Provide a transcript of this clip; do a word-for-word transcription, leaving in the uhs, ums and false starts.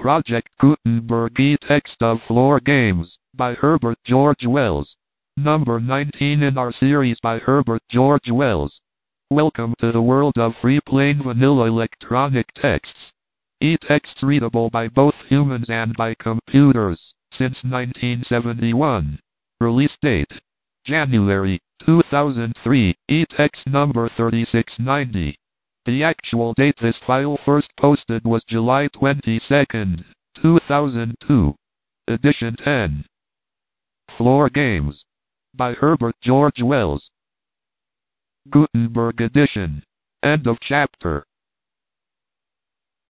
Project Gutenberg E-Text of Floor Games by Herbert George Wells. Number nineteen in our series by Herbert George Wells. Welcome to the world of free plain vanilla electronic texts. E-texts readable by both humans and by computers since nineteen seventy-one. Release date: January two thousand three. E-text number thirty-six ninety. The actual date this file first posted was July twenty-second, two thousand two. Edition ten. Floor Games by Herbert George Wells. Gutenberg Edition. End of chapter.